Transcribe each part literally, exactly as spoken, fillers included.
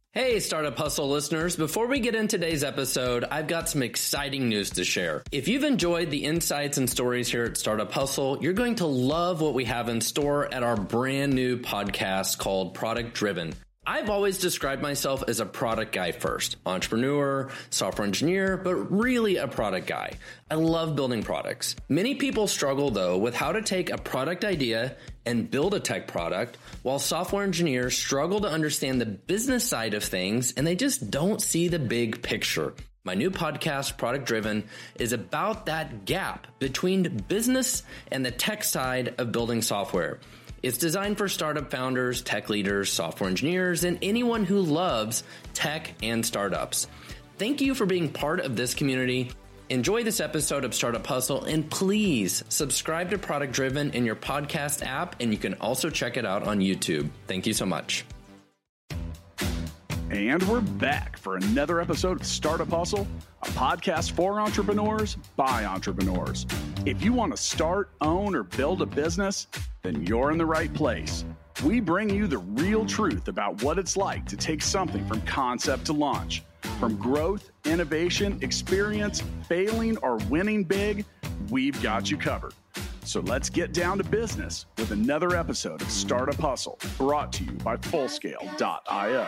Hey, Startup Hustle listeners. Before we get into today's episode, I've got some exciting news to share. If you've enjoyed the insights and stories here at Startup Hustle, you're going to love what we have in store at our brand new podcast called Product Driven. I've always described myself as a product guy first, entrepreneur, software engineer, but really a product guy. I love building products. Many people struggle though with how to take a product idea and build a tech product, while software engineers struggle to understand the business side of things and they just don't see the big picture. My new podcast, Product Driven, is about that gap between business and the tech side of building software. It's designed for startup founders, tech leaders, software engineers, and anyone who loves tech and startups. Thank you for being part of this community. Enjoy this episode of Startup Hustle, and please subscribe to Product Driven in your podcast app, and you can also check it out on YouTube. Thank you so much. And we're back for another episode of Startup Hustle, a podcast for entrepreneurs by entrepreneurs. If you want to start, own, or build a business, then you're in the right place. We bring you the real truth about what it's like to take something from concept to launch. From growth, innovation, experience, failing, or winning big, we've got you covered. So let's get down to business with another episode of Startup Hustle, brought to you by Fullscale dot io.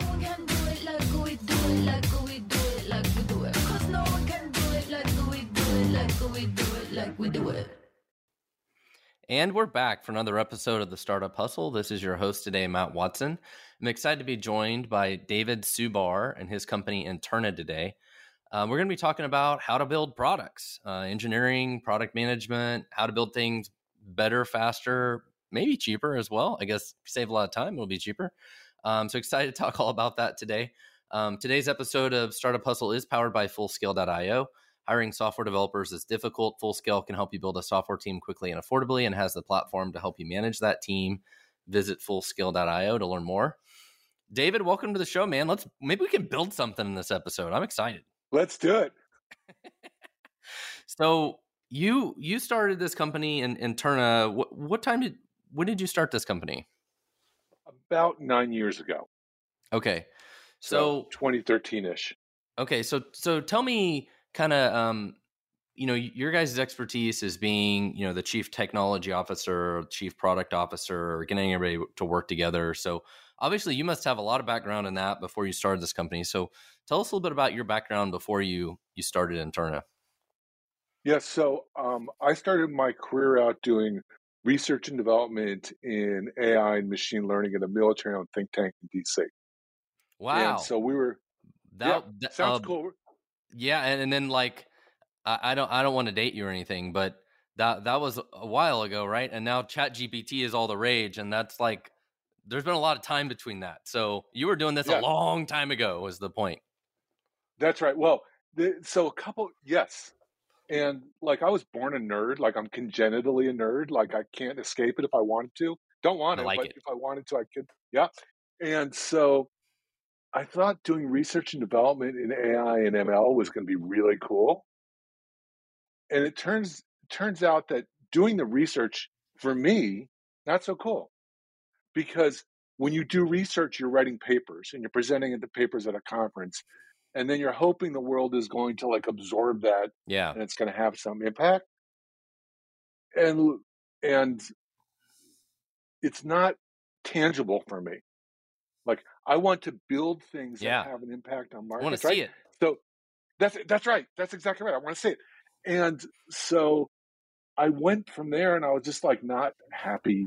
And we're back for another episode of the Startup Hustle. This is your host today, Matt Watson. I'm excited to be joined by David Subar and his company Interna today. Um, we're going to be talking about how to build products, uh, engineering, product management, how to build things better, faster, maybe cheaper as well. I guess if you save a lot of time, it'll be cheaper. Um, so excited to talk all about that today. Um, today's episode of Startup Hustle is powered by Fullscale dot io. Hiring software developers is difficult. Fullscale can help you build a software team quickly and affordably and has the platform to help you manage that team. Visit Fullscale dot io to learn more. David, welcome to the show, man. Let's maybe we can build something in this episode. I'm excited. Let's do it. So you you started this company in Interna. What, what time did when did you start this company? About nine years ago. Okay, so, so twenty thirteen ish. Okay, so so tell me, kind of, um, you know, your guys' expertise is being, you know, the chief technology officer, chief product officer, or getting everybody to work together. So obviously, you must have a lot of background in that before you started this company. So tell us a little bit about your background before you you started Interna. Yes, so um, I started my career out doing research and development in A I and machine learning at a military-owned think tank in D C. Wow! And so we were. That, yeah, that sounds uh, cool. Yeah, and, and then like I, I don't I don't want to date you or anything, but that that was a while ago, right? And now ChatGPT is all the rage, and that's like there's been a lot of time between that. So you were doing this Yeah. a long time ago, was the point. That's right. Well, the, so a couple, yes. And like I was born a nerd, like I'm congenitally a nerd, like I can't escape it if I wanted to. Don't want I to, like but it. if I wanted to, I could. Yeah. And so I thought doing research and development in A I and M L was going to be really cool. And it turns turns out that doing the research, for me, not so cool. Because when you do research, you're writing papers and you're presenting the papers at a conference. And then you're hoping the world is going to like absorb that Yeah. and it's going to have some impact. And and it's not tangible for me. Like I want to build things Yeah. that have an impact on I want markets. to see right? it. So that's that's right. That's exactly right. I want to see it. And so I went from there and I was just like not happy,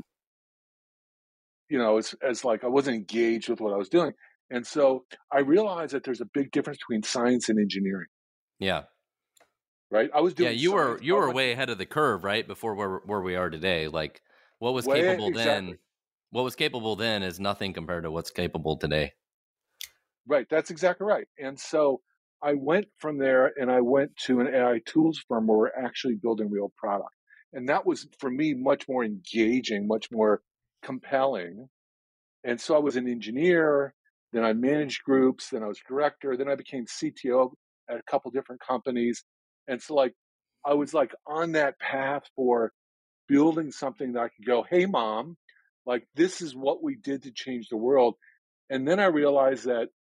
you know, as, as like I wasn't engaged with what I was doing. And so I realized that there's a big difference between science and engineering, Yeah. right? I was Yeah, doing you were science, you I were went way ahead of the curve, right? Before where where we are today. Like what was way- capable exactly. then, what was capable then is nothing compared to what's capable today. Right, that's exactly right. And so I went from there and I went to an A I tools firm where we're actually building real product. And that was, for me, much more engaging, much more compelling. And so I was an engineer, then I managed groups, then I was director, then I became C T O at a couple different companies. And so like, I was like on that path for building something that I could go, hey, mom, like this is what we did to change the world. And then I realized that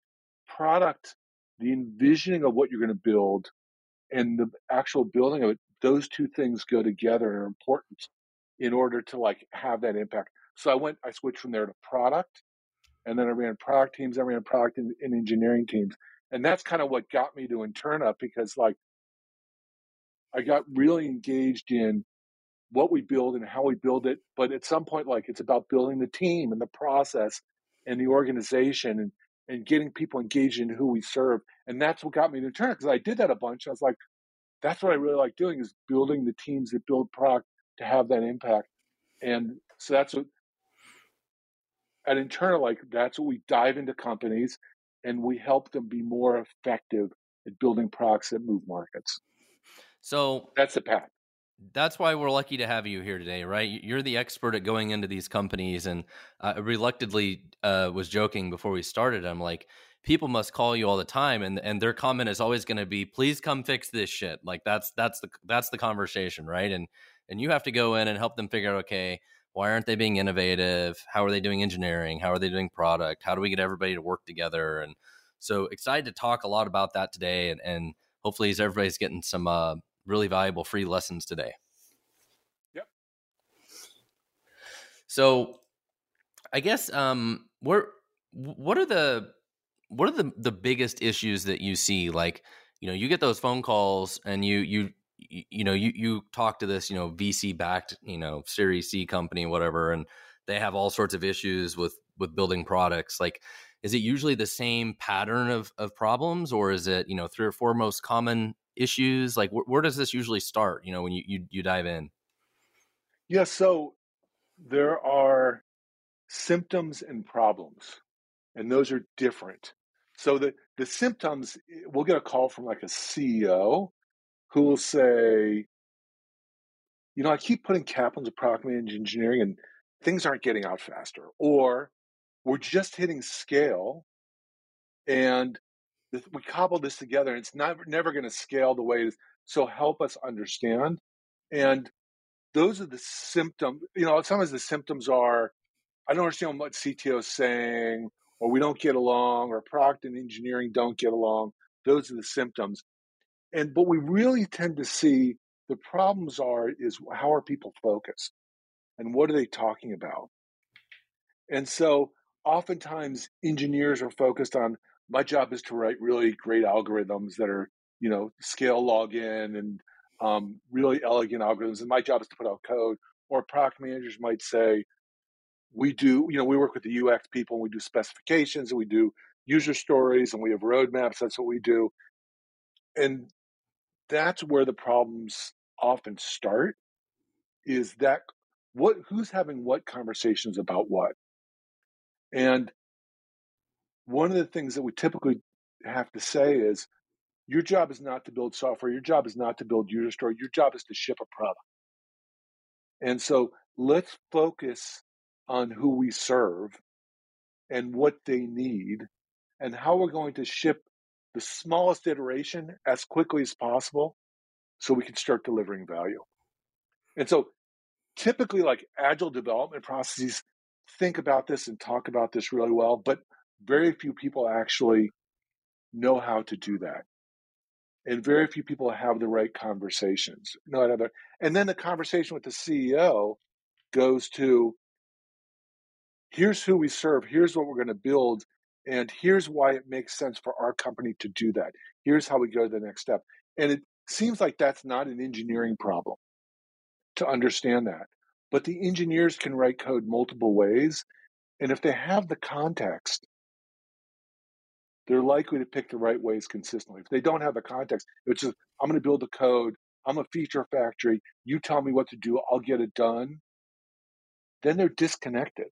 product, the envisioning of what you're going to build and the actual building of it, those two things go together and are important in order to like have that impact. So I went, I switched from there to product, and then I ran product teams, I ran product and, and engineering teams. And that's kind of what got me to Interna, because like I got really engaged in what we build and how we build it. But at some point, like it's about building the team and the process and the organization and, and getting people engaged in who we serve. And that's what got me to Interna, because I did that a bunch. I was like, that's what I really like doing, is building the teams that build product to have that impact. And so that's what, at Interna, like that's what we dive into companies and we help them be more effective at building products that move markets. So that's the path. That's why we're lucky to have you here today, right? You're the expert at going into these companies. And I reluctantly uh, was joking before we started. I'm like, people must call you all the time, and and their comment is always going to be, please come fix this shit. Like that's that's the that's the conversation, right? And and you have to go in and help them figure out, okay, why aren't they being innovative? How are they doing engineering? How are they doing product? How do we get everybody to work together? And so excited to talk a lot about that today, and and hopefully everybody's getting some uh, really valuable free lessons today. Yep. So I guess um what what are the what are the the biggest issues that you see? Like, you know, you get those phone calls and you you you know you you talk to this, you know, V C backed, you know, Series C company, whatever, and they have all sorts of issues with with building products. Like, is it usually the same pattern of of problems, or is it, you know, three or four most common issues? Like, wh- where does this usually start, you know, when you, you you dive in? Yeah, so there are symptoms and problems, and those are different. So the the symptoms, we'll get a call from like a C E O who will say, you know, I keep putting capital into product management engineering and things aren't getting out faster, or we're just hitting scale and we cobble this together and it's not never going to scale the way it is. So help us understand. And those are the symptoms. You know, sometimes the symptoms are, I don't understand what C T O is saying, or we don't get along, or product and engineering don't get along. Those are the symptoms. And what we really tend to see the problems are is how are people focused and what are they talking about? And so oftentimes engineers are focused on, my job is to write really great algorithms that are, you know, scale login and um, really elegant algorithms. And my job is to put out code. Or product managers might say, we do, you know, we work with the U X people and we do specifications and we do user stories and we have roadmaps. That's what we do. And that's where the problems often start, is that what, who's having what conversations about what? And one of the things that we typically have to say is, your job is not to build software. Your job is not to build user story. Your job is to ship a product. And so let's focus on who we serve and what they need and how we're going to ship the smallest iteration as quickly as possible so we can start delivering value. And so typically, like agile development processes think about this and talk about this really well, but very few people actually know how to do that. And very few people have the right conversations. No other. And then the conversation with the C E O goes to, here's who we serve, here's what we're going to build, and here's why it makes sense for our company to do that. Here's how we go to the next step. And it seems like that's not an engineering problem to understand that. But the engineers can write code multiple ways. And if they have the context, they're likely to pick the right ways consistently. If they don't have the context, it's just, I'm going to build the code, I'm a feature factory, you tell me what to do, I'll get it done. Then they're disconnected.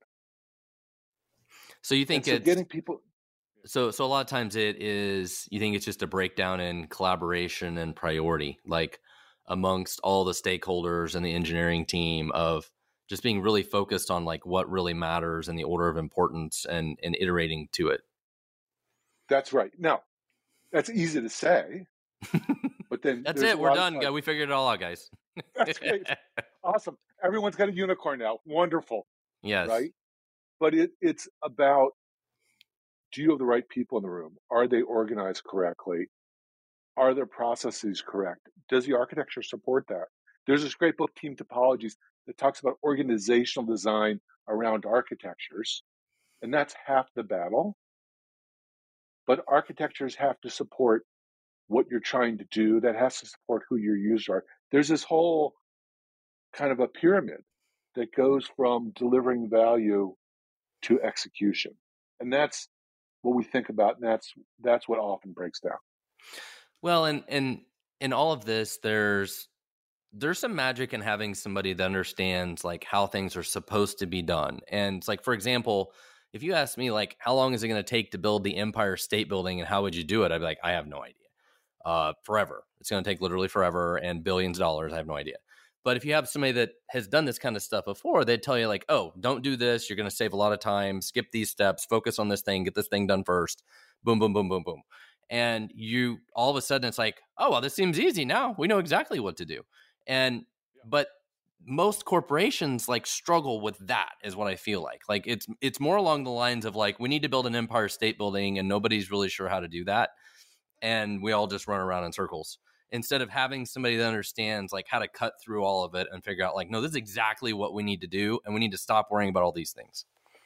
So you think so it's getting people. So, so a lot of times it is, you think it's just a breakdown in collaboration and priority, like amongst all the stakeholders and the engineering team, of just being really focused on like what really matters and the order of importance, and, and iterating to it. That's right. Now, that's easy to say, but then that's it. We're done. Of, we figured it all out, guys. That's great. Awesome. Everyone's got a unicorn now. Wonderful. Yes. Right. But it, it's about do you have the right people in the room? Are they organized correctly? Are their processes correct? Does the architecture support that? There's this great book, Team Topologies, that talks about organizational design around architectures, and that's half the battle. But architectures have to support what you're trying to do. That has to support who your users are. There's this whole kind of a pyramid that goes from delivering value to execution. And that's what we think about, and that's that's what often breaks down. Well, and and in all of this, there's there's some magic in having somebody that understands like how things are supposed to be done. And it's like, for example, if you ask me like, how long is it going to take to build the Empire State Building and how would you do it? I'd be like, I have no idea. Uh, forever. It's going to take literally forever and billions of dollars. I have no idea. But if you have somebody that has done this kind of stuff before, they'd tell you like, oh, don't do this. You're going to save a lot of time. Skip these steps. Focus on this thing. Get this thing done first. Boom, boom, boom, boom, boom. And you all of a sudden it's like, oh, well, this seems easy now. We know exactly what to do. And but most corporations like struggle with that is what I feel like. Like it's it's more along the lines of like, we need to build an Empire State Building and nobody's really sure how to do that. And we all just run around in circles instead of having somebody that understands like how to cut through all of it and figure out like, no, this is exactly what we need to do. And we need to stop worrying about all these things.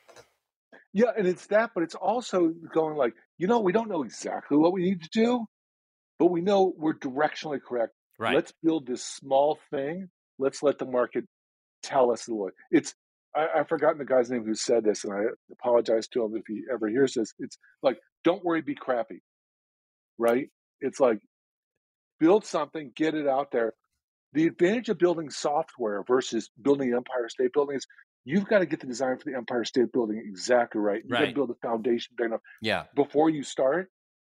Yeah. And it's that, but it's also going like, you know, we don't know exactly what we need to do, but we know we're directionally correct. Right. Let's build this small thing. Let's let the market tell us the way. It's, I, I've forgotten the guy's name who said this, and I apologize to him if he ever hears this. It's like, don't worry, be crappy. Right? It's like, build something, get it out there. The advantage of building software versus building the Empire State Building is you've got to get the design for the Empire State Building exactly right. You've right. got to build a foundation big enough. Yeah. Before you start,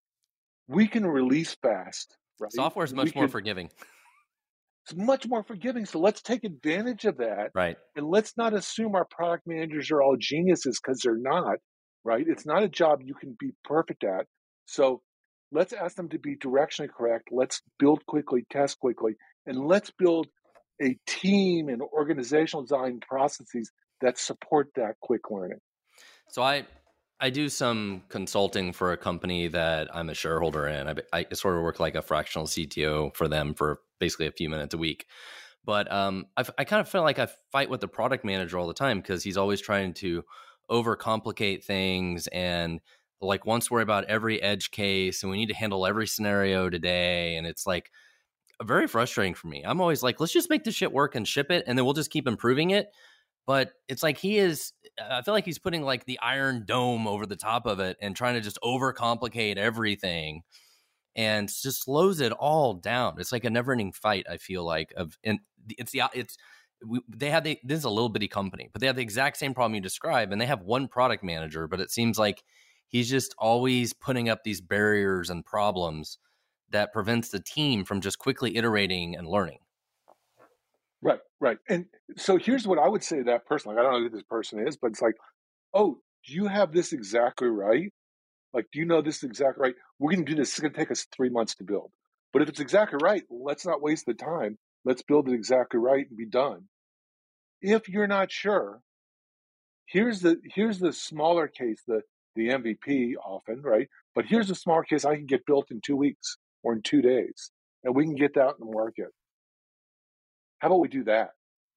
we can release fast. Right? Software is much we more can, forgiving. It's much more forgiving. So let's take advantage of that. Right. And let's not assume our product managers are all geniuses, because they're not. Right? It's not a job you can be perfect at. So let's ask them to be directionally correct. Let's build quickly, test quickly, and let's build a team and organizational design processes that support that quick learning. So I I do some consulting for a company that I'm a shareholder in. I, I sort of work like a fractional C T O for them for basically a few minutes a week. But um, I, I kind of feel like I fight with the product manager all the time because he's always trying to overcomplicate things and like wants to worry about every edge case, and we need to handle every scenario today. And it's like very frustrating for me. I'm always like, let's just make this shit work and ship it, and then we'll just keep improving it. But it's like he is, I feel like he's putting like the Iron Dome over the top of it and trying to just overcomplicate everything and just slows it all down. It's like a never ending fight, I feel like, of, and it's the, it's, we, they have the, this is a little bitty company, but they have the exact same problem you describe, and they have one product manager, but it seems like he's just always putting up these barriers and problems that prevents the team from just quickly iterating and learning. Right, right. And so here's what I would say to that person. Like, I don't know who this person is, but it's like, oh, do you have this exactly right? Like, do you know this is exactly right? We're going to do this. It's going to take us three months to build. But if it's exactly right, let's not waste the time. Let's build it exactly right and be done. If you're not sure, here's the here's the smaller case, the, the M V P often, right? But here's the smaller case I can get built in two weeks or in two days, and we can get that in the market. How about we do that?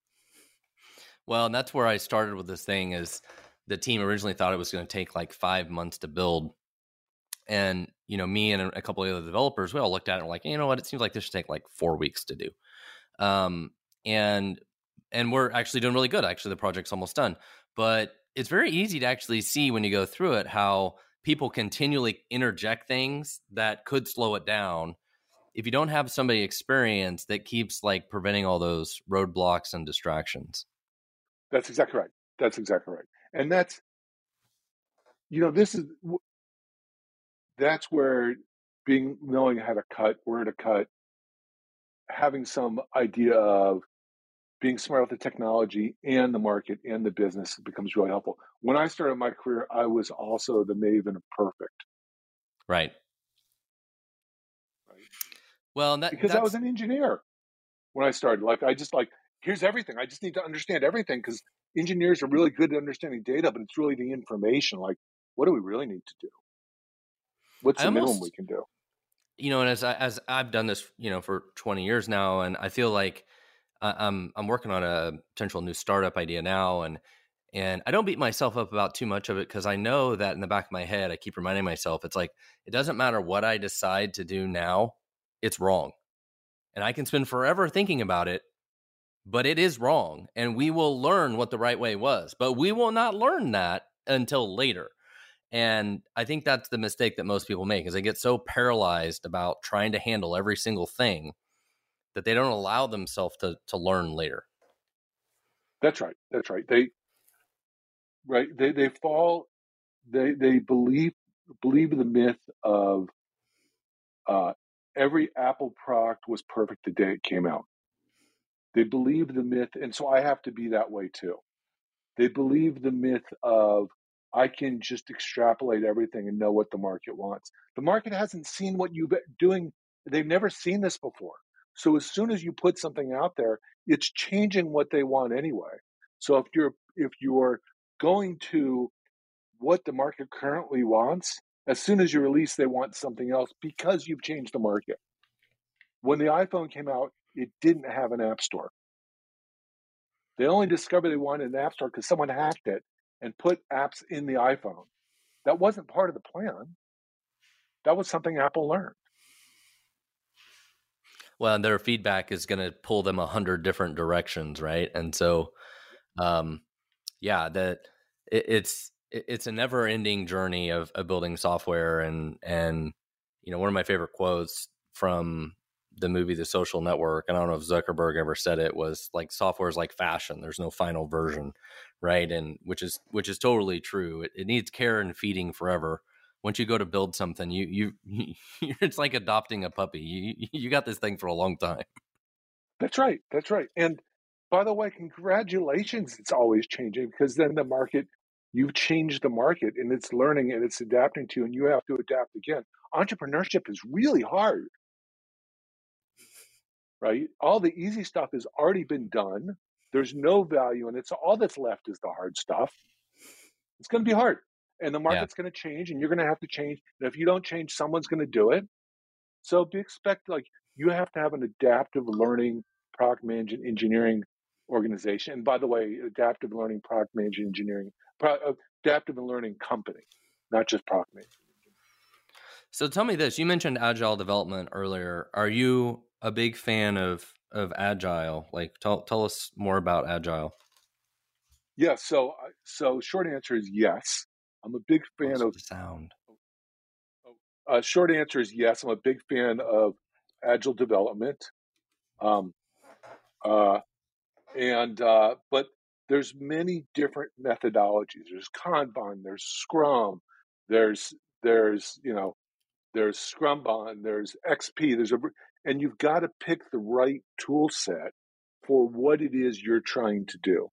Well, and that's where I started with this thing is the team originally thought it was going to take like five months to build. And, you know, me and a couple of other developers, we all looked at it and were like, you know what, it seems like this should take like four weeks to do. Um, and, and we're actually doing really good. Actually, the project's almost done, but it's very easy to actually see when you go through it, how people continually interject things that could slow it down if you don't have somebody experienced that keeps like preventing all those roadblocks and distractions. That's exactly right. That's exactly right. And that's, you know, this is, that's where being, knowing how to cut, where to cut, having some idea of being smart with the technology and the market and the business becomes really helpful. When I started my career, I was also the maven of perfect. Right. Well, that, because I was an engineer when I started. Like, I just like, here's everything. I just need to understand everything, because engineers are really good at understanding data, but it's really the information. Like, what do we really need to do? What's I the minimum we almost, can do? you know, and as I, as I've done this, you know, for twenty years now, and I feel like I- I'm I'm working on a potential new startup idea now, and and I don't beat myself up about too much of it because I know that in the back of my head, I keep reminding myself, it's like it doesn't matter what I decide to do now, it's wrong, and I can spend forever thinking about it, but it is wrong, and we will learn what the right way was, but we will not learn that until later. And I think that's the mistake that most people make is they get so paralyzed about trying to handle every single thing that they don't allow themselves to to learn later. That's right. That's right. They right. They they fall. They they believe believe the myth of uh, every Apple product was perfect the day it came out. They believe the myth, and so I have to be that way too. They believe the myth of I can just extrapolate everything and know what the market wants. The market hasn't seen what you've been doing. They've never seen this before. So as soon as you put something out there, it's changing what they want anyway. So if you're if you're going to what the market currently wants, as soon as you release, they want something else because you've changed the market. When the iPhone came out, it didn't have an app store. They only discovered they wanted an app store because someone hacked it and put apps in the iPhone. That wasn't part of the plan. That was something Apple learned. Well, and their feedback is going to pull them a hundred different directions, right? And so, um, yeah, that it, it's it, it's a never-ending journey of, of building software, and and you know, one of my favorite quotes from the movie The Social Network, and I don't know if Zuckerberg ever said it, was like software is like fashion. There's no final version, right? And which is which is totally true. It, it needs care and feeding forever. Once you go to build something, you you, you it's like adopting a puppy. You you got this thing for a long time. That's right. That's right. And by the way, congratulations. It's always changing because then the market, you've changed the market and it's learning and it's adapting to you, and you have to adapt again. Entrepreneurship is really hard, right? All the easy stuff has already been done. There's no value in it. So all that's left is the hard stuff. It's going to be hard. And the Yeah. market's going to change and you're going to have to change. And if you don't change, someone's going to do it. So be expect like you have to have an adaptive learning product management engineering organization. And by the way, adaptive learning product management engineering, pro, adaptive and learning company, not just product management. So tell me this, you mentioned agile development earlier. Are you a big fan of, of agile? Like tell, tell us more about agile. Yeah. So, so short answer is yes. I'm a big fan What's of the sound. Uh, short answer is yes. I'm a big fan of agile development. Um, uh, and uh, but there's many different methodologies. There's Kanban, there's Scrum, there's there's you know there's Scrumban, there's X P. There's a and you've got to pick the right tool set for what it is you're trying to do.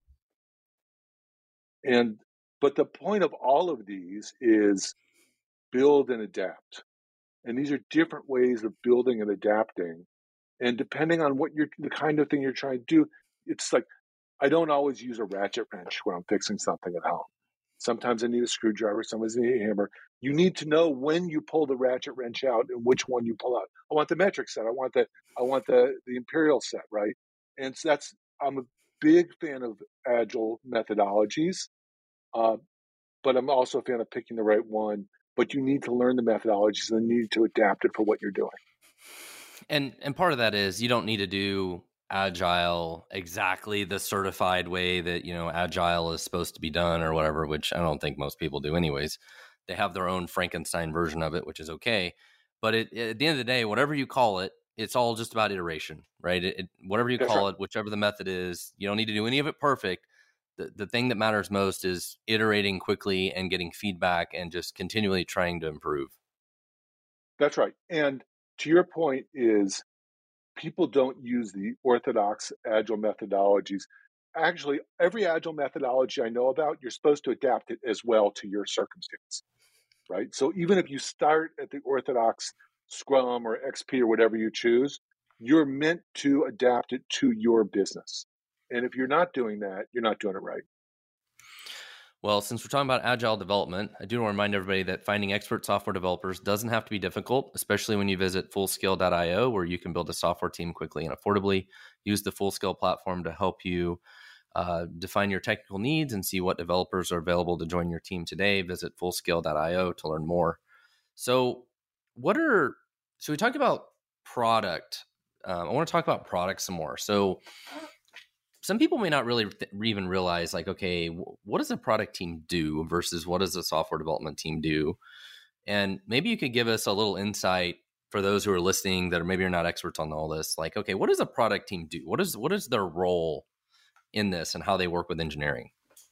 And but the point of all of these is build and adapt. And these are different ways of building and adapting. And depending on what you're, the kind of thing you're trying to do, it's like, I don't always use a ratchet wrench when I'm fixing something at home. Sometimes I need a screwdriver, sometimes I need a hammer. You need to know when you pull the ratchet wrench out and which one you pull out. I want the metric set. I want the, I want the, the imperial set, right? And so that's, I'm a big fan of agile methodologies, uh, but I'm also a fan of picking the right one. But you need to learn the methodologies and you need to adapt it for what you're doing. And and part of that is you don't need to do agile exactly the certified way that, you know, agile is supposed to be done or whatever, which I don't think most people do anyways. They have their own Frankenstein version of it, which is okay. But it, at the end of the day, whatever you call it, it's all just about iteration, right? It, it, whatever you That's call right. it, whichever the method is, you don't need to do any of it perfect. The, the thing that matters most is iterating quickly and getting feedback and just continually trying to improve. That's right. And to your point is people don't use the orthodox agile methodologies. Actually, every agile methodology I know about, you're supposed to adapt it as well to your circumstance, right? So even if you start at the orthodox Scrum or X P or whatever you choose, you're meant to adapt it to your business. And if you're not doing that, you're not doing it right. Well, since we're talking about agile development, I do want to remind everybody that finding expert software developers doesn't have to be difficult, especially when you visit fullscale dot io, where you can build a software team quickly and affordably. Use the Fullscale platform to help you uh, define your technical needs and see what developers are available to join your team today. Visit fullscale dot io to learn more. So, what are so we talked about product. Um, I want to talk about product some more. So, some people may not really th- even realize, like, okay, w- what does a product team do versus what does a software development team do? And maybe you could give us a little insight for those who are listening that are maybe are not experts on all this. Like, okay, what does a product team do? What is what is their role in this and how they work with engineering?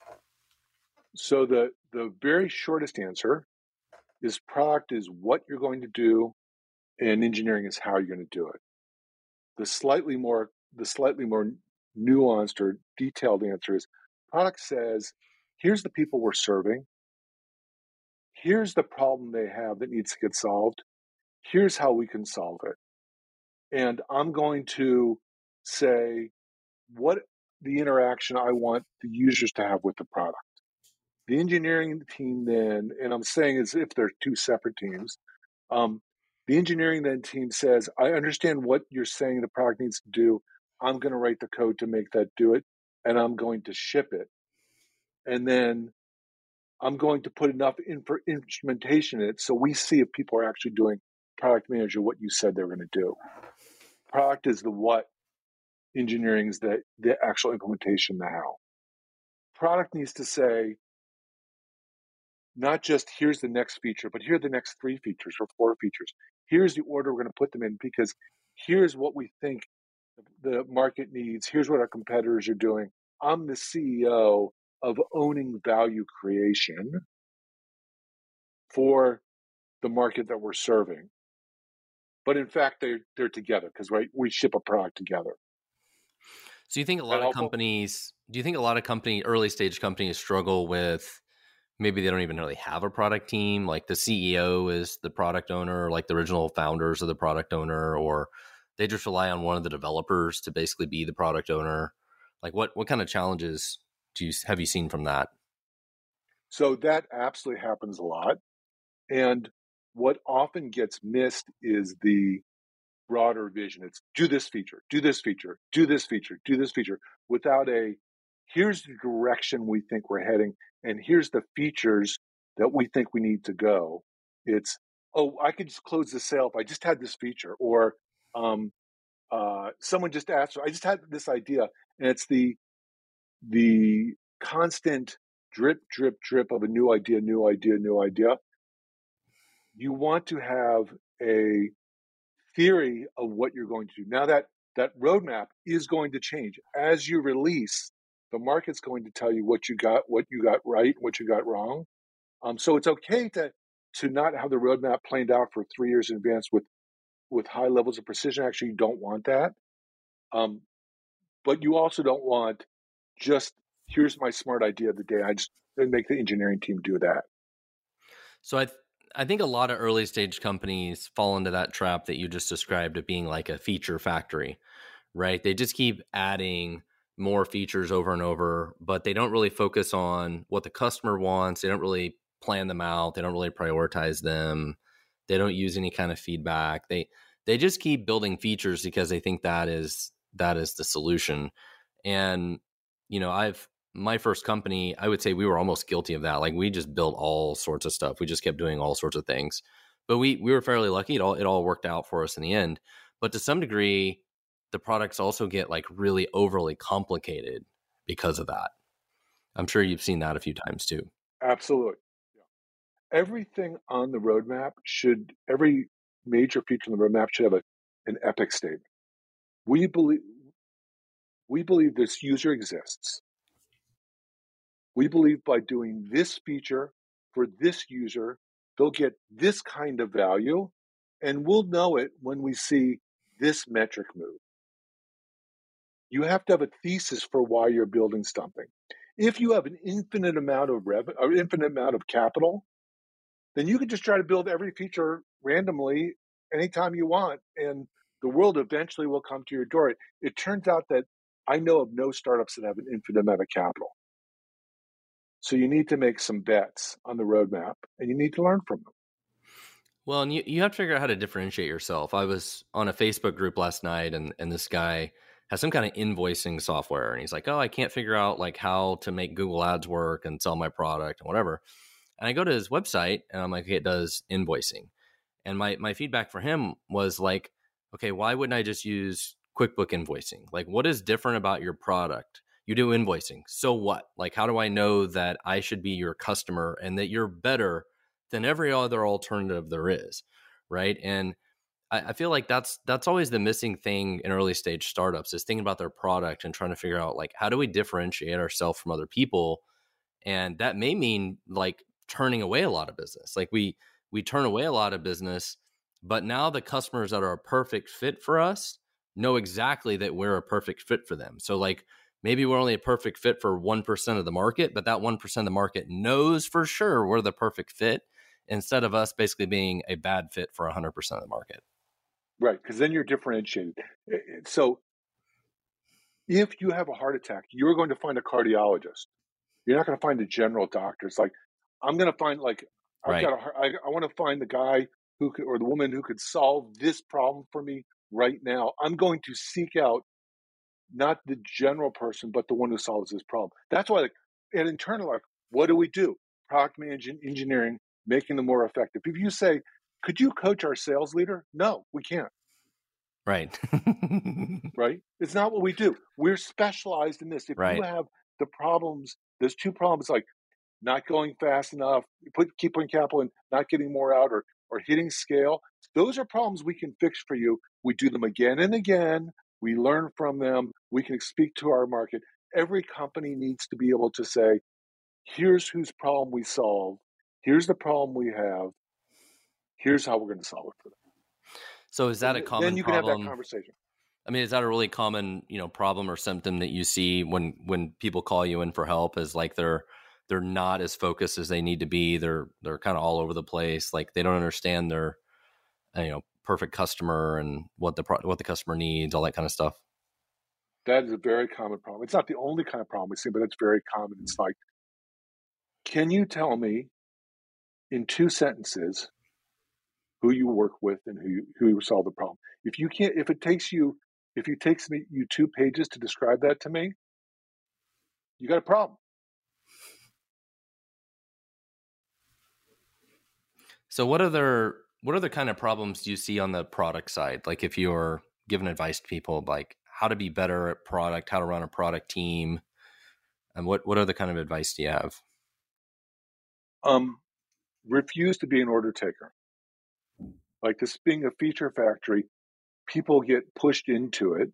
So the the very shortest answer is product is what you're going to do, and engineering is how you're going to do it. The slightly more the slightly more nuanced or detailed answer is product says, here's the people we're serving. Here's the problem they have that needs to get solved. Here's how we can solve it. And I'm going to say what the interaction I want the users to have with the product. The engineering team then, and I'm saying as if they're two separate teams, um, the engineering then team says, I understand what you're saying the product needs to do. I'm going to write the code to make that do it, and I'm going to ship it. And then I'm going to put enough in for instrumentation in it so we see if people are actually doing product manager what you said they were going to do. Product is the what, engineering is the, the actual implementation, the how. Product needs to say, not just here's the next feature, but here are the next three features or four features. Here's the order we're going to put them in because here's what we think the market needs. Here's what our competitors are doing. I'm the C E O of owning value creation for the market that we're serving. But in fact, they're, they're together because right, we ship a product together. So you think a lot of companies, do you think a lot of company, early stage companies struggle with maybe they don't even really have a product team, like the C E O is the product owner, like the original founders are the product owner, or they just rely on one of the developers to basically be the product owner? Like what, what kind of challenges do you, have you seen from that? So that absolutely happens a lot. And what often gets missed is the broader vision. It's do this feature, do this feature, do this feature, do this feature, without a, here's the direction we think we're heading, and here's the features that we think we need to go. It's, oh, I could just close the sale if I just had this feature, or um, uh, someone just asked, I just had this idea, and it's the the constant drip, drip, drip of a new idea, new idea, new idea. You want to have a theory of what you're going to do. Now that that roadmap is going to change as you release. The market's going to tell you what you got, what you got right, what you got wrong. Um, so it's okay to to not have the roadmap planned out for three years in advance with with high levels of precision. Actually, you don't want that. Um, but you also don't want just here's my smart idea of the day. I just make the engineering team do that. So I. Th- I think a lot of early stage companies fall into that trap that you just described of being like a feature factory, right? They just keep adding more features over and over, but they don't really focus on what the customer wants. They don't really plan them out. They don't really prioritize them. They don't use any kind of feedback. They they just keep building features because they think that is that is the solution. And you know, I've my first company, I would say we were almost guilty of that. Like we just built all sorts of stuff. We just kept doing all sorts of things, but we, we were fairly lucky. It all, it all worked out for us in the end, but to some degree, the products also get like really overly complicated because of that. I'm sure you've seen that a few times too. Absolutely. Yeah. Everything on the roadmap should, every major feature on the roadmap should have a, an epic statement. We believe, we believe this user exists. We believe by doing this feature for this user, they'll get this kind of value, and we'll know it when we see this metric move. You have to have a thesis for why you're building something. If you have an infinite amount of revenue or infinite amount of capital, then you can just try to build every feature randomly anytime you want, and the world eventually will come to your door. It, it turns out that I know of no startups that have an infinite amount of capital. So you need to make some bets on the roadmap, and you need to learn from them. Well, and you, you have to figure out how to differentiate yourself. I was on a Facebook group last night, and, and this guy has some kind of invoicing software, and he's like, oh, I can't figure out like how to make Google Ads work and sell my product and whatever. And I go to his website, and I'm like, okay, it does invoicing. And my, my feedback for him was like, okay, why wouldn't I just use QuickBook invoicing? Like, what is different about your product? You do invoicing. So what? Like, how do I know that I should be your customer and that you're better than every other alternative there is? Right. And I, I feel like that's that's always the missing thing in early stage startups, is thinking about their product and trying to figure out like, how do we differentiate ourselves from other people? And that may mean like turning away a lot of business. Like we we turn away a lot of business, but now the customers that are a perfect fit for us know exactly that we're a perfect fit for them. So like, maybe we're only a perfect fit for one percent of the market, but that one percent of the market knows for sure we're the perfect fit, instead of us basically being a bad fit for one hundred percent of the market. Right, because then you're differentiated. So if you have a heart attack, you're going to find a cardiologist. You're not going to find a general doctor. It's like, I'm going to find like, I've Right. got a, I, I want to find the guy who could, or the woman who could solve this problem for me right now. I'm going to seek out not the general person, but the one who solves this problem. That's why, like, at internal, like, what do we do? Product management, engineering, making them more effective. If you say, could you coach our sales leader? No, we can't. Right. Right? It's not what we do. We're specialized in this. If Right. you have the problems, there's two problems, like not going fast enough, put keep putting capital in, not getting more out, or or hitting scale. Those are problems we can fix for you. We do them again and again. We learn from them. We can speak to our market. Every company needs to be able to say, here's whose problem we solve. Here's the problem we have. Here's how we're going to solve it for them. So is that a common Then you can problem? have that conversation. I mean, is that a really common, you know, problem or symptom that you see when when people call you in for help? Is like they're they're not as focused as they need to be. They're they're kind of all over the place. Like they don't understand their, you know, perfect customer and what the pro- what the customer needs, all that kind of stuff. That is a very common problem. It's not the only kind of problem we see, but it's very common. It's like, can you tell me in two sentences who you work with and who you, who you solve the problem? If you can't, if it takes you, if it takes me you two pages to describe that to me, you got a problem. So what other what other kind of problems do you see on the product side? Like if you're giving advice to people, like how to be better at product, how to run a product team, and what what other kind of advice do you have? Um, refuse to be an order taker. Like this being a feature factory, people get pushed into it.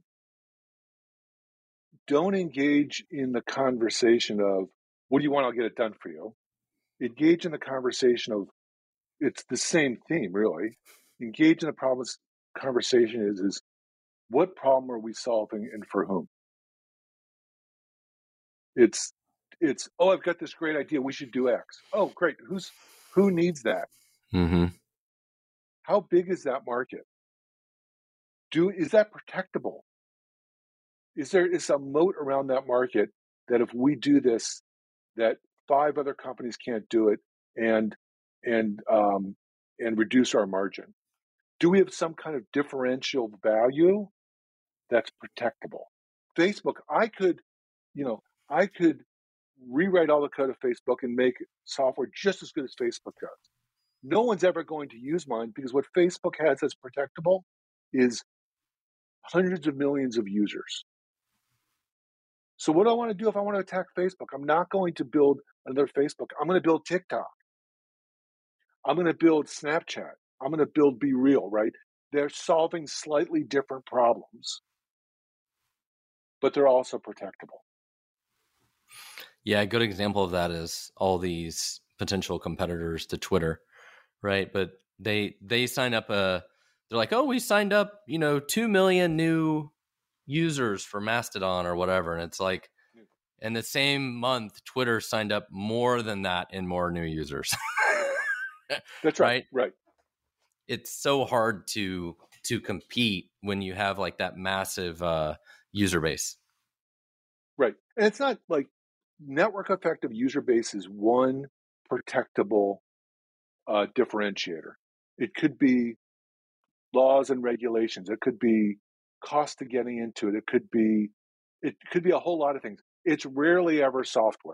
Don't engage in the conversation of, what do you want? I'll get it done for you. Engage in the conversation of, it's the same theme, really. Engage in the problem. Conversation is, is what problem are we solving and for whom? It's, it's, oh, I've got this great idea. We should do X. Oh, great. Who's, who needs that? Mm-hmm. How big is that market? Do, is that protectable? Is there is a moat around that market that if we do this, that five other companies can't do it, and and um, and reduce our margin? Do we have some kind of differential value that's protectable? Facebook, I could, you know, I could rewrite all the code of Facebook and make software just as good as Facebook does. No one's ever going to use mine, because what Facebook has that's protectable is hundreds of millions of users. So what do I want to do if I want to attack Facebook? I'm not going to build another Facebook. I'm going to build TikTok. I'm going to build Snapchat. I'm going to build Be Real, right? They're solving slightly different problems, but they're also protectable. Yeah, a good example of that is all these potential competitors to Twitter, right? But they they sign up a, they're like, oh, we signed up, you know, two million new users for Mastodon or whatever, and it's like, in the same month, Twitter signed up more than that and more new users. That's right, right. Right. It's so hard to to compete when you have like that massive uh, user base. Right, and it's not like network effective user base is one protectable uh, differentiator. It could be laws and regulations. It could be cost of getting into it. It could be, it could be a whole lot of things. It's rarely ever software,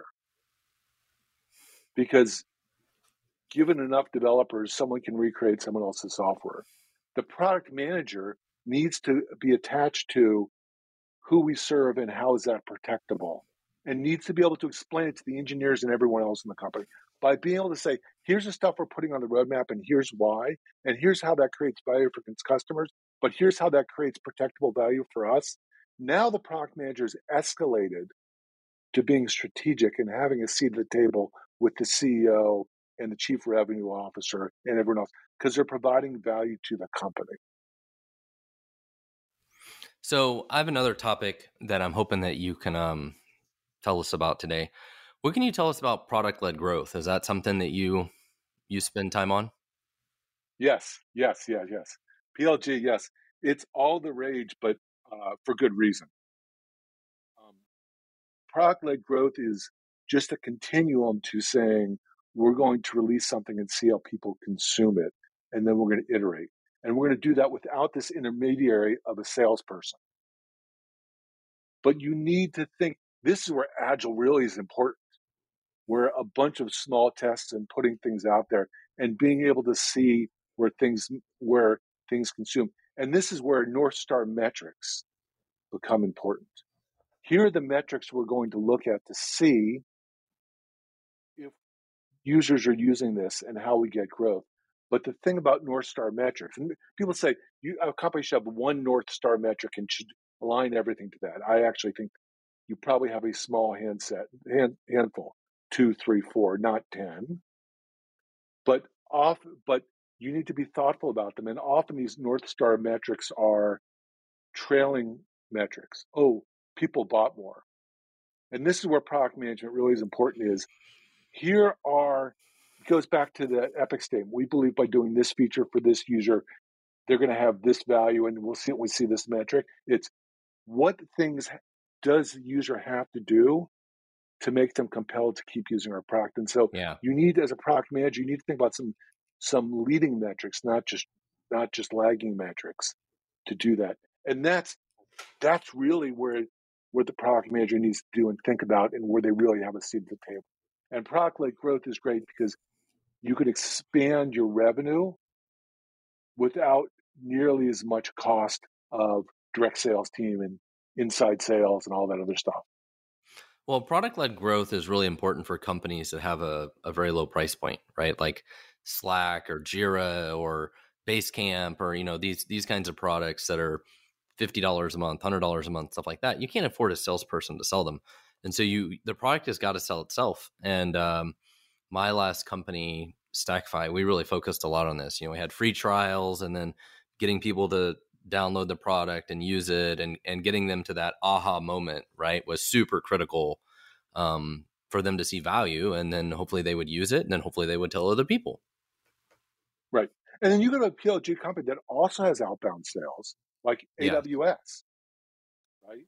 because given enough developers, someone can recreate someone else's software. The product manager needs to be attached to who we serve and how is that protectable, and needs to be able to explain it to the engineers and everyone else in the company by being able to say, here's the stuff we're putting on the roadmap and here's why, and here's how that creates value for customers, but here's how that creates protectable value for us. Now the product manager is escalated to being strategic and having a seat at the table with the C E O and the chief revenue officer and everyone else, because they're providing value to the company. So I have another topic that I'm hoping that you can um, tell us about today. What can you tell us about product-led growth? Is that something that you you spend time on? Yes, yes, yes, yes. P L G, yes. It's all the rage, but uh, for good reason. Um, product-led growth is just a continuum to saying we're going to release something and see how people consume it, and then we're going to iterate. And we're going to do that without this intermediary of a salesperson. But you need to think, this is where Agile really is important, where a bunch of small tests and putting things out there and being able to see where things where things consume. And this is where North Star metrics become important. Here are the metrics we're going to look at to see if users are using this and how we get growth. But the thing about North Star metrics, and people say you, a company should have one North Star metric and should align everything to that. I actually think you probably have a small handset, hand, handful, two, three, four, not ten. But off, but you need to be thoughtful about them. And often these North Star metrics are trailing metrics. Oh, people bought more. And this is where product management really is important is, here are, it goes back to the Epic statement. We believe by doing this feature for this user, they're going to have this value, and we'll see it when we see this metric. It's what things does the user have to do to make them compelled to keep using our product. And so Yeah. you need, as a product manager, you need to think about some some leading metrics, not just not just lagging metrics, to do that. And that's that's really where where the product manager needs to do and think about, and where they really have a seat at the table. And product-led growth is great because you could expand your revenue without nearly as much cost of direct sales team and inside sales and all that other stuff. Well, product-led growth is really important for companies that have a, a very low price point, right? Like Slack or Jira or Basecamp, or, you know, these these kinds of products that are fifty dollars a month, one hundred dollars a month, stuff like that. You can't afford a salesperson to sell them. And so you the product has got to sell itself. And um, my last company, Stackify, we really focused a lot on this. You know, we had free trials, and then getting people to download the product and use it, and, and getting them to that aha moment, right, was super critical um, for them to see value. And then hopefully they would use it, and then hopefully they would tell other people. Right. And then you go to a P L G company that also has outbound sales, like yeah. A W S, right?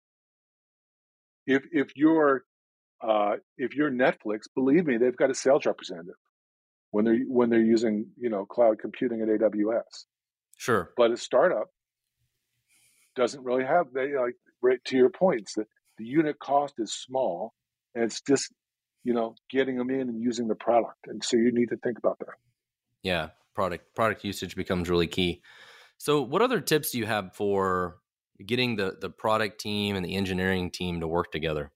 If if you're uh, if you're Netflix, believe me, they've got a sales representative when they're when they're using, you know, cloud computing at A W S. Sure. But a startup doesn't really have, they like, right to your points, that the unit cost is small, and it's just, you know, getting them in and using the product. And so you need to think about that. Yeah, product product usage becomes really key. So what other tips do you have for getting the, the product team and the engineering team to work together?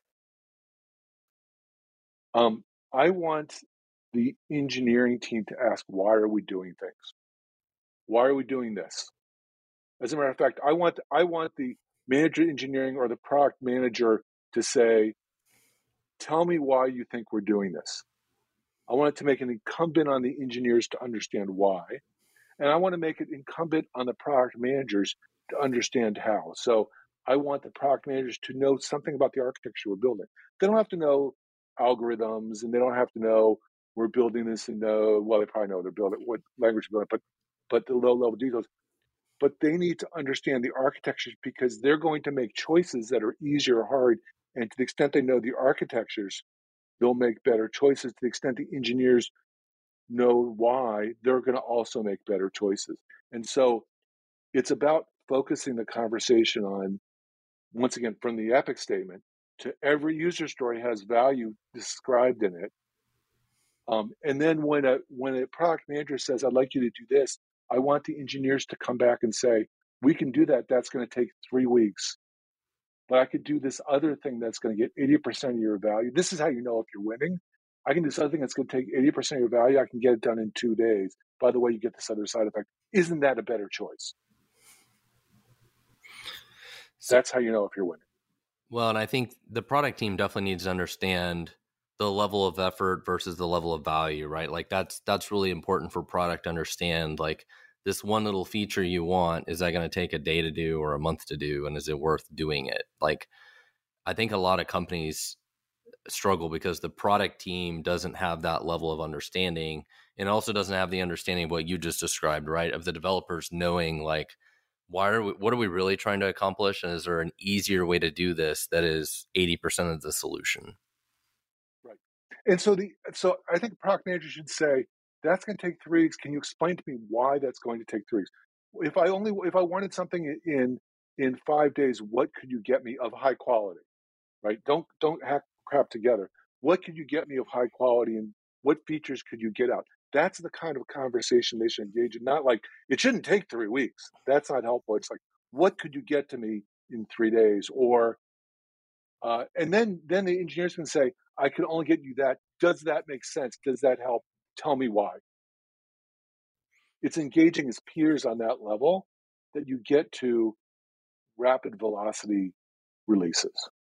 Um, I want the engineering team to ask, why are we doing things? Why are we doing this? As a matter of fact, I want I want the manager of engineering or the product manager to say, tell me why you think we're doing this. I want it to make it incumbent on the engineers to understand why. And I want to make it incumbent on the product managers to understand how. So I want the product managers to know something about the architecture we're building. They don't have to know algorithms, and they don't have to know we're building this and know, well, they probably know they're building, what language they're building, but, but the low-level details. But they need to understand the architecture, because they're going to make choices that are easy or hard And to the extent they know the architectures, they'll make better choices. To the extent the engineers know why, they're going to also make better choices. And so it's about focusing the conversation on, once again, from the epic statement to every user story has value described in it. Um, and then when a when a product manager says, I'd like you to do this, I want the engineers to come back and say, we can do that. That's going to take three weeks. But I could do this other thing that's going to get eighty percent of your value. This is how you know if you're winning. I can do this other thing that's going to take eighty percent of your value. I can get it done in two days. By the way, you get this other side effect. Isn't that a better choice? So, that's how you know if you're winning. Well, and I think the product team definitely needs to understand the level of effort versus the level of value, right? Like that's that's really important for product to understand. Like this one little feature you want, is that going to take a day to do or a month to do? And is it worth doing it? Like, I think a lot of companies struggle because the product team doesn't have that level of understanding, and also doesn't have the understanding of what you just described, right? Of the developers knowing, like, why are we, what are we really trying to accomplish? And is there an easier way to do this that is eighty percent of the solution? Right. And so the so I think the product manager should say, that's going to take three weeks. Can you explain to me why that's going to take three weeks? If I only if I wanted something in in five days, what could you get me of high quality? Right? Don't don't hack crap together. What could you get me of high quality, and what features could you get out? That's the kind of conversation they should engage in. Not like, it shouldn't take three weeks. That's not helpful. It's like, what could you get to me in three days? Or uh, and then then the engineers can say, I can only get you that. Does that make sense? Does that help? Tell me why. It's engaging as peers on that level that you get to rapid velocity releases.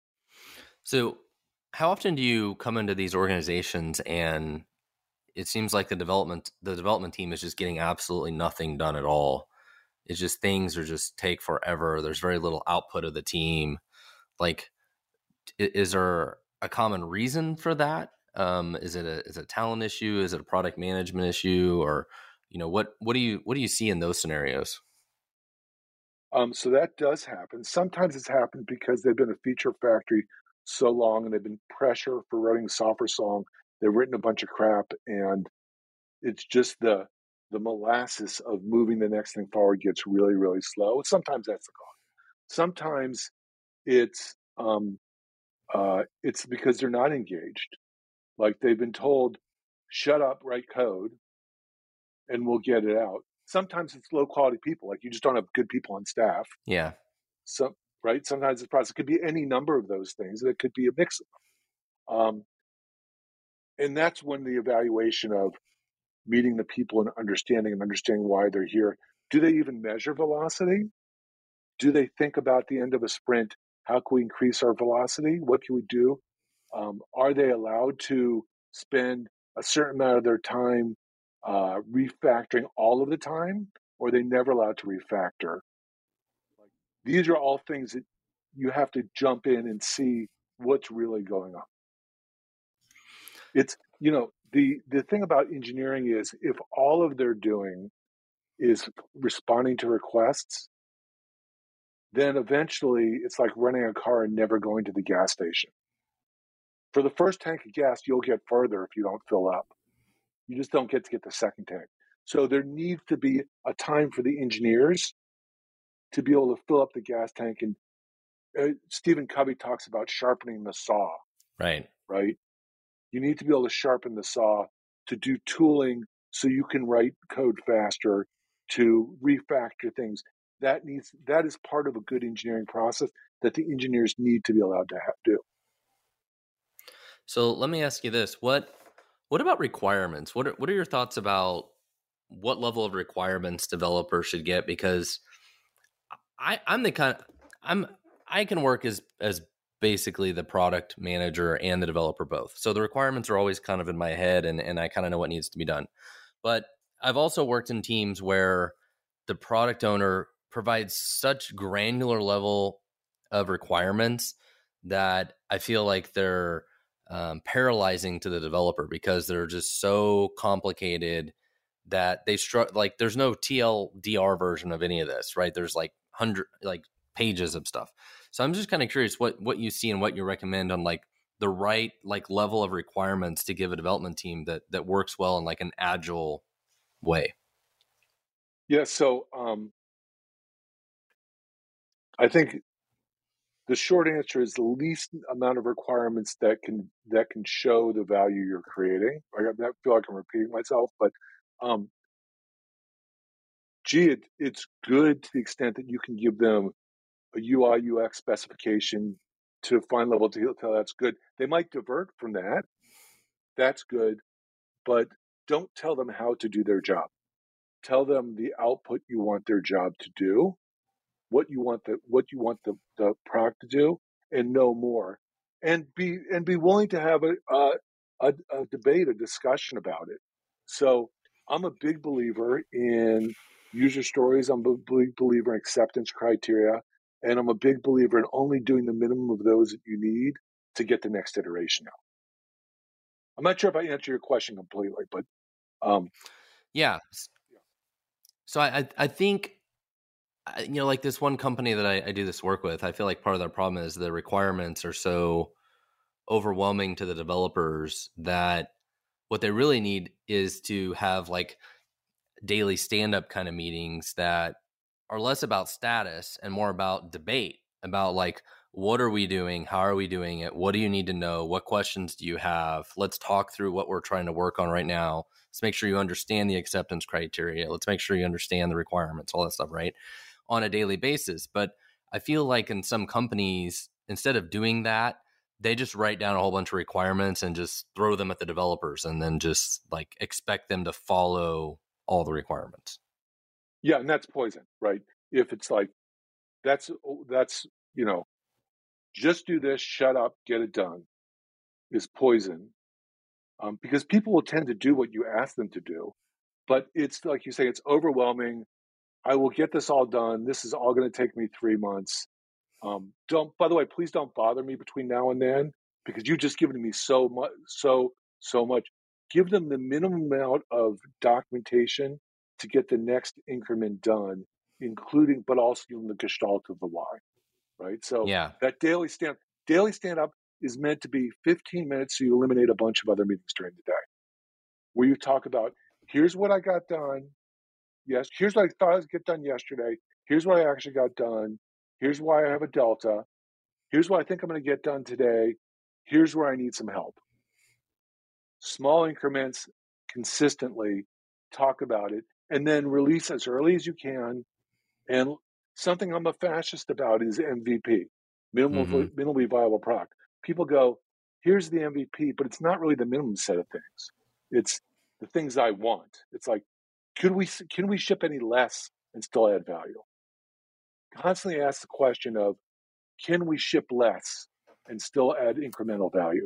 So how often do you come into these organizations and it seems like the development the development team is just getting absolutely nothing done at all? It's just things are just take forever. There's very little output of the team. Like, is there a common reason for that? Um, is it a is it a talent issue? Is it a product management issue? Or, you know, what what do you what do you see in those scenarios? Um, so that does happen. Sometimes it's happened because they've been a feature factory so long and they've been pressure for writing software song. They've written a bunch of crap, and it's just the the molasses of moving the next thing forward gets really, really slow. Sometimes that's the cause. Sometimes it's um, uh, it's because they're not engaged. Like they've been told, shut up, write code, and we'll get it out. Sometimes it's low quality people. Like you just don't have good people on staff. Yeah. So, right. Sometimes it's process. It could be any number of those things. It could be a mix of them. Um, and that's when the evaluation of meeting the people and understanding and understanding why they're here. Do they even measure velocity? Do they think about the end of a sprint? How can we increase our velocity? What can we do? Um, are they allowed to spend a certain amount of their time uh, refactoring all of the time, or are they never allowed to refactor? These are all things that you have to jump in and see what's really going on. It's, you know, the, the thing about engineering is if all of they're doing is responding to requests, then eventually it's like running a car and never going to the gas station. For the first tank of gas, you'll get further if you don't fill up. You just don't get to get the second tank. So there needs to be a time for the engineers to be able to fill up the gas tank. And uh, Stephen Covey talks about sharpening the saw. Right. Right. You need to be able to sharpen the saw to do tooling so you can write code faster, to refactor things. That needs that is part of a good engineering process that the engineers need to be allowed to have, do. So let me ask you this: what what about requirements? What are, what are your thoughts about what level of requirements developers should get? Because I, I'm the kind of, I'm I can work as as basically the product manager and the developer both. So the requirements are always kind of in my head, and and I kind of know what needs to be done. But I've also worked in teams where the product owner provides such granular level of requirements that I feel like they're um, paralyzing to the developer because they're just so complicated that they struggle. Like there's no T L D R version of any of this, right? There's like hundred, like pages of stuff. So I'm just kind of curious what, what you see and what you recommend on like the right like level of requirements to give a development team that, that works well in like an agile way. Yeah. So um, I think the short answer is the least amount of requirements that can that can show the value you're creating. I feel like I'm repeating myself, but um, gee, it, it's good to the extent that you can give them a U I U X specification to a fine level detail. That's good. They might divert from that. That's good, but don't tell them how to do their job. Tell them the output you want their job to do, what you want the what you want the, the product to do, and no more. And be and be willing to have a, a a a debate, a discussion about it. So I'm a big believer in user stories. I'm a big believer in acceptance criteria, and I'm a big believer in only doing the minimum of those that you need to get the next iteration out. I'm not sure if I answered your question completely, but um, yeah. So I I think, you know, like this one company that I, I do this work with, I feel like part of their problem is the requirements are so overwhelming to the developers that what they really need is to have like daily stand-up kind of meetings that are less about status and more about debate about like, what are we doing? How are we doing it? What do you need to know? What questions do you have? Let's talk through what we're trying to work on right now. Let's make sure you understand the acceptance criteria. Let's make sure you understand the requirements, all that stuff, right? On a daily basis. But I feel like in some companies, instead of doing that, they just write down a whole bunch of requirements and just throw them at the developers and then just like expect them to follow all the requirements. Yeah, and that's poison, right? If it's like, that's, that's, you know, just do this, shut up, get it done, is poison. Um, because people will tend to do what you ask them to do. But it's like you say, it's overwhelming. I will get this all done. This is all going to take me three months. Um, don't, by the way, please don't bother me between now and then, because you've just given me so much, so, so much. Give them the minimum amount of documentation to get the next increment done, including, but also give them the gestalt of the why, right? So yeah, that daily stand, daily stand up is meant to be fifteen minutes, so you eliminate a bunch of other meetings during the day, where you talk about, here's what I got done. Yes, here's what I thought I was get done yesterday. Here's what I actually got done. Here's why I have a delta. Here's what I think I'm going to get done today. Here's where I need some help. Small increments, consistently talk about it, and then release as early as you can. And something I'm a fascist about is M V P, minimal, mm-hmm. minimally viable product. People go, here's the M V P, but it's not really the minimum set of things. It's the things I want. It's like, could we can we ship any less and still add value? Constantly ask the question of, can we ship less and still add incremental value?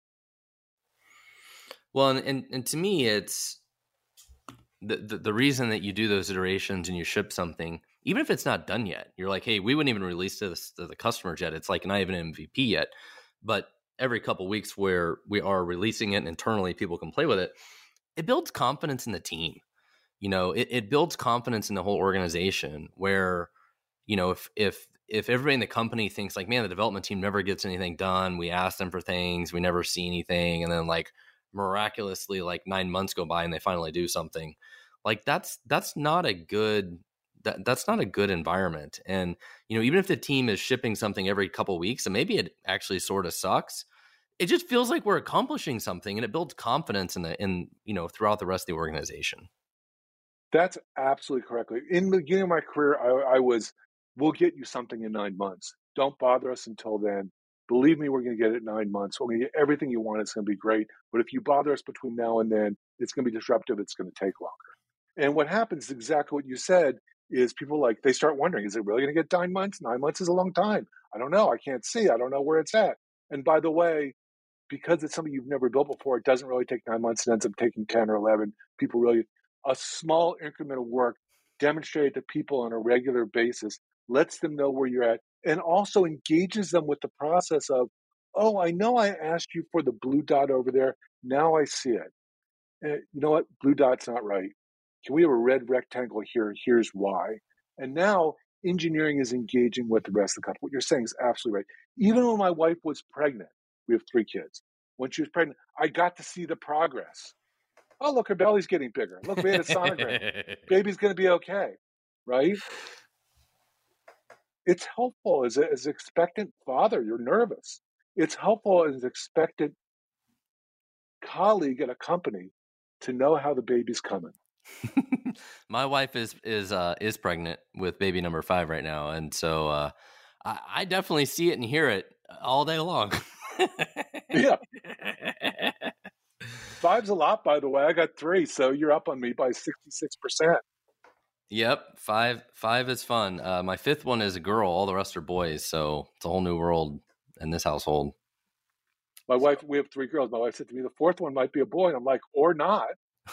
Well, and, and, and to me, it's the, the the reason that you do those iterations and you ship something, even if it's not done yet. You're like, hey, we wouldn't even release this to the customers yet. It's like not even an M V P yet. But every couple of weeks where we are releasing it and internally, people can play with it. It builds confidence in the team. You know, it, it builds confidence in the whole organization where, you know, if if if everybody in the company thinks like, man, the development team never gets anything done. We ask them for things, we never see anything. And then like miraculously, like nine months go by and they finally do something. Like that's that's not a good that that's not a good environment. And, you know, even if the team is shipping something every couple of weeks and maybe it actually sort of sucks, it just feels like we're accomplishing something and it builds confidence in the in, you know, throughout the rest of the organization. That's absolutely correctly. In the beginning of my career, I, I was, we'll get you something in nine months. Don't bother us until then. Believe me, we're going to get it in nine months. We're going to get everything you want. It's going to be great. But if you bother us between now and then, it's going to be disruptive. It's going to take longer. And what happens is exactly what you said is people like, they start wondering, is it really going to get nine months? Nine months is a long time. I don't know. I can't see. I don't know where it's at. And by the way, because it's something you've never built before, it doesn't really take nine months. It ends up taking ten or eleven. People really, a small increment of work demonstrated to people on a regular basis, lets them know where you're at, and also engages them with the process of, oh, I know I asked you for the blue dot over there. Now I see it. And you know what? Blue dot's not right. Can we have a red rectangle here? Here's why. And now engineering is engaging with the rest of the company. What you're saying is absolutely right. Even when my wife was pregnant, we have three kids. When she was pregnant, I got to see the progress. Oh, look, her belly's getting bigger. Look, we had a sonogram. Baby's going to be okay, right? It's helpful as, a, as an expectant father. You're nervous. It's helpful as an expectant colleague at a company to know how the baby's coming. My wife is is uh, is pregnant with baby number five right now, and so uh, I, I definitely see it and hear it all day long. Yeah, five's a lot, by the way. I got three, so you're up on me by sixty-six percent. Yep, five five is fun. Uh, my fifth one is a girl. All the rest are boys, so it's a whole new world in this household. My wife, we have three girls. My wife said to me, the fourth one might be a boy. And I'm like, or not.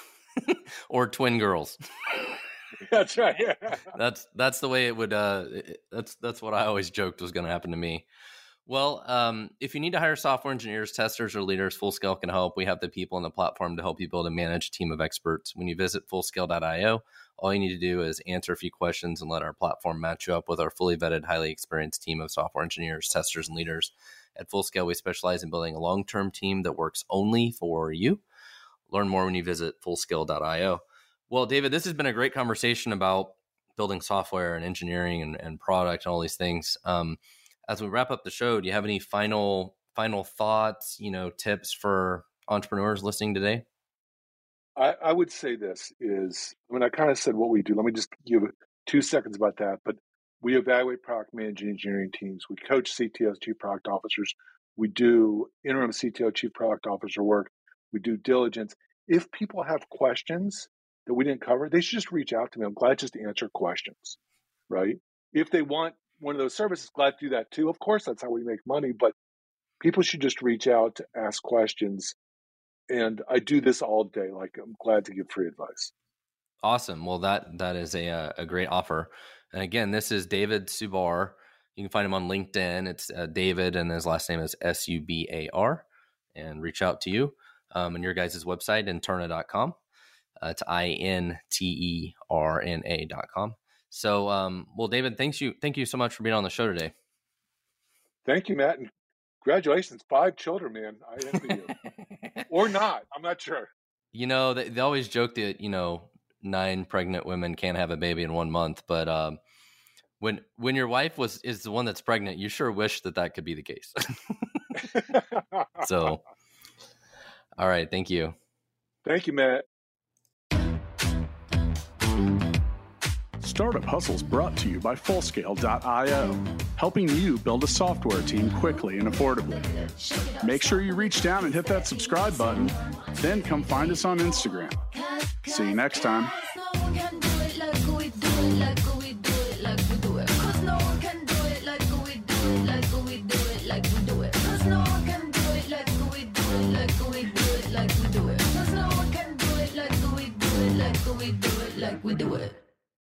Or twin girls. That's right. Yeah. That's that's the way it would. Uh, it, that's that's what I always joked was going to happen to me. Well, um, if you need to hire software engineers, testers, or leaders, Fullscale can help. We have the people on the platform to help you build and manage a team of experts. When you visit fullscale dot io, all you need to do is answer a few questions and let our platform match you up with our fully vetted, highly experienced team of software engineers, testers, and leaders. At Fullscale, we specialize in building a long-term team that works only for you. Learn more when you visit fullscale dot io. Well, David, this has been a great conversation about building software and engineering and, and product and all these things. Um, as we wrap up the show, do you have any final final thoughts, you know, tips for entrepreneurs listening today? I, I would say this is, I mean, I kind of said what we do. Let me just give two seconds about that. But we evaluate product management engineering teams. We coach C T Os, chief product officers. We do interim C T O, chief product officer work. We do diligence. If people have questions that we didn't cover, they should just reach out to me. I'm glad just to answer questions, right? If they want one of those services, glad to do that too. Of course, that's how we make money, but people should just reach out to ask questions. And I do this all day. Like, I'm glad to give free advice. Awesome. Well, that that is a a great offer. And again, this is David Subar. You can find him on LinkedIn. It's uh, David, and his last name is S U B A R. And reach out to you. Um, and your guys' website, interna dot com. Uh, it's I N T E R N A dot com. So, um, well, David, thanks you, thank you so much for being on the show today. Thank you, Matt. And congratulations. Five children, man. I envy you. Or not. I'm not sure. You know, they, they always joke that, you know, nine pregnant women can't have a baby in one month. But um, when when your wife was is the one that's pregnant, you sure wish that that could be the case. So, all right. Thank you. Thank you, Matt. Startup Hustles brought to you by fullscale dot io, helping you build a software team quickly and affordably. Make sure you reach down and hit that subscribe button, then come find us on Instagram. See you next time. We do it.